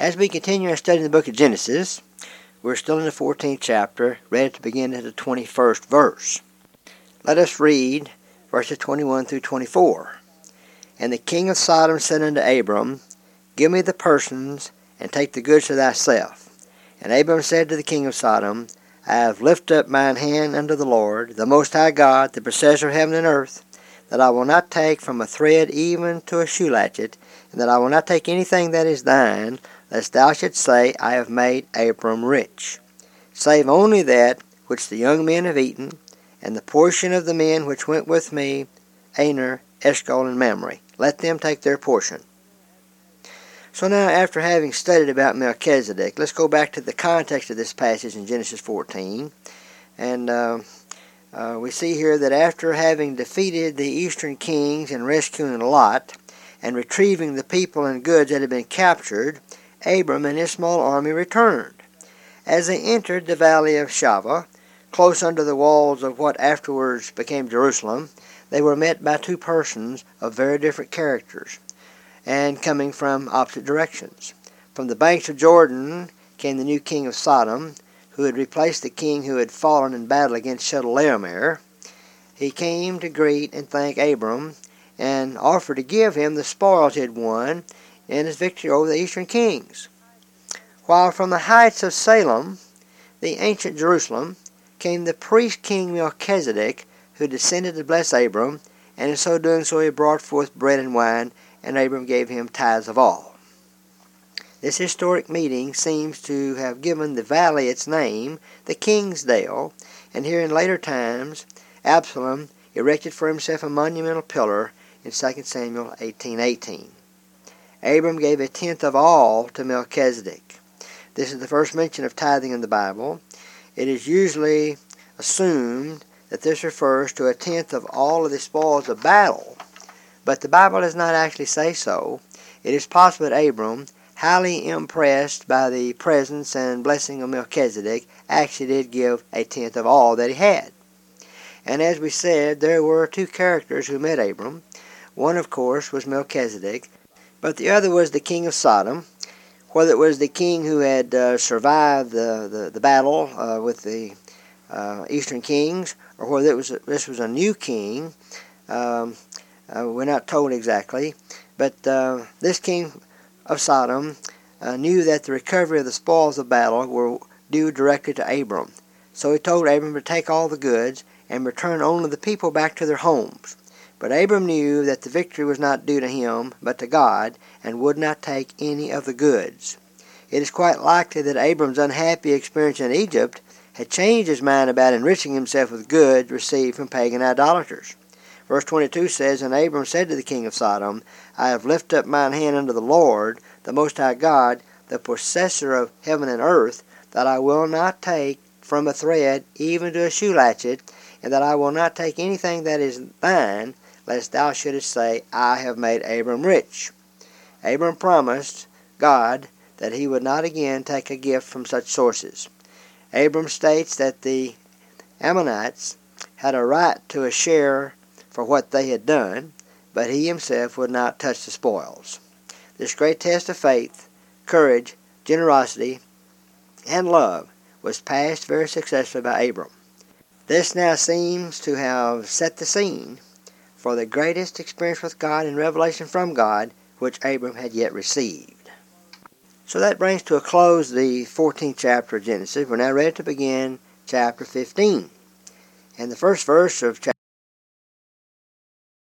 As we continue our study in the book of Genesis, we're still in the 14th chapter, ready to begin at the 21st verse. Let us read verses 21 through 24. And the king of Sodom said unto Abram, Give me the persons, and take the goods to thyself. And Abram said to the king of Sodom, I have lifted up mine hand unto the Lord, the Most High God, the possessor of heaven and earth, that I will not take from a thread even to a shoe latchet, and that I will not take anything that is thine, lest thou shouldst say, I have made Abram rich. Save only that which the young men have eaten, and the portion of the men which went with me, Aner, Eshcol, and Mamre. Let them take their portion. So now, after having studied about Melchizedek, let's go back to the context of this passage in Genesis 14. And we see here that after having defeated the eastern kings and rescuing Lot, and retrieving the people and goods that had been captured, Abram and his small army returned. As they entered the valley of Shaveh, close under the walls of what afterwards became Jerusalem, they were met by two persons of very different characters, and coming from opposite directions. From the banks of Jordan came the new king of Sodom, who had replaced the king who had fallen in battle against Chedorlaomer. He came to greet and thank Abram, and offered to give him the spoils he had won in his victory over the eastern kings. While from the heights of Salem, the ancient Jerusalem, came the priest king Melchizedek, who descended to bless Abram, and in so doing he brought forth bread and wine, and Abram gave him tithes of all. This historic meeting seems to have given the valley its name, the King's Dale, and here in later times, Absalom erected for himself a monumental pillar in 2 Samuel 18:18. Abram gave a tenth of all to Melchizedek. This is the first mention of tithing in the Bible. It is usually assumed that this refers to a tenth of all of the spoils of battle, but the Bible does not actually say so. It is possible that Abram, highly impressed by the presence and blessing of Melchizedek, actually did give a tenth of all that he had. And as we said, there were two characters who met Abram. One, of course, was Melchizedek, but the other was the king of Sodom. Whether it was the king who had survived the battle with the eastern kings, or whether this was a new king, we're not told exactly. But this king of Sodom knew that the recovery of the spoils of battle were due directly to Abram. So he told Abram to take all the goods and return only the people back to their homes. But Abram knew that the victory was not due to him, but to God, and would not take any of the goods. It is quite likely that Abram's unhappy experience in Egypt had changed his mind about enriching himself with goods received from pagan idolaters. Verse 22 says, And Abram said to the king of Sodom, I have lifted up mine hand unto the Lord, the Most High God, the possessor of heaven and earth, that I will not take from a thread even to a shoe latchet, and that I will not take anything that is thine, lest thou shouldest say, I have made Abram rich. Abram promised God that he would not again take a gift from such sources. Abram states that the Ammonites had a right to a share for what they had done, but he himself would not touch the spoils. This great test of faith, courage, generosity, and love was passed very successfully by Abram. This now seems to have set the scene for the greatest experience with God and revelation from God which Abram had yet received. So that brings to a close the 14th chapter of Genesis. We're now ready to begin chapter 15. And the first verse of chapter